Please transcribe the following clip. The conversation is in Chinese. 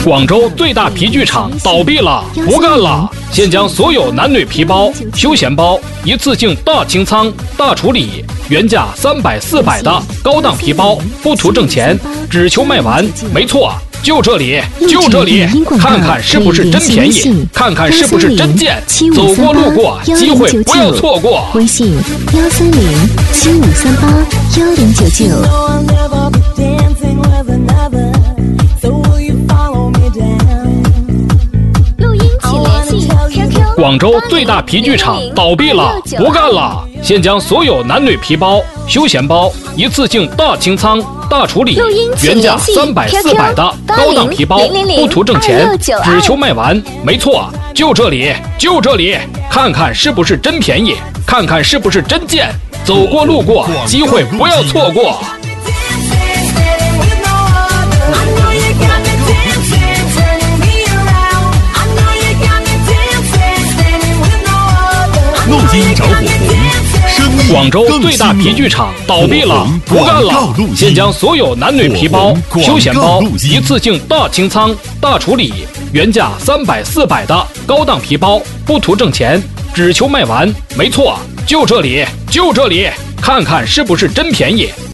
广州最大皮具厂倒闭了，不干了！现将所有男女皮包、休闲包一次性大清仓、大处理，原价300、400的高档皮包，不图挣钱，只求卖完。没错，就这里，就这里，看看是不是真便宜，看看是不是真贱。走过路过，机会不要错过。 微信13075381099。 广州最大皮具厂倒闭了，不干了！现将所有男女皮包、休闲包一次性大清仓、大处理，原价300、400的高档皮包，不图挣钱，只求卖完。没错，就这里，就这里，看看是不是真便宜，看看是不是真贱。走过路过，机会不要错过。 路金着火红， 广州最大皮具厂倒闭了，不干了！现将所有男女皮包、休闲包一次性大清仓、大处理，原价300、400的高档皮包，不图挣钱，只求卖完。没错，就这里，就这里，看看是不是真便宜。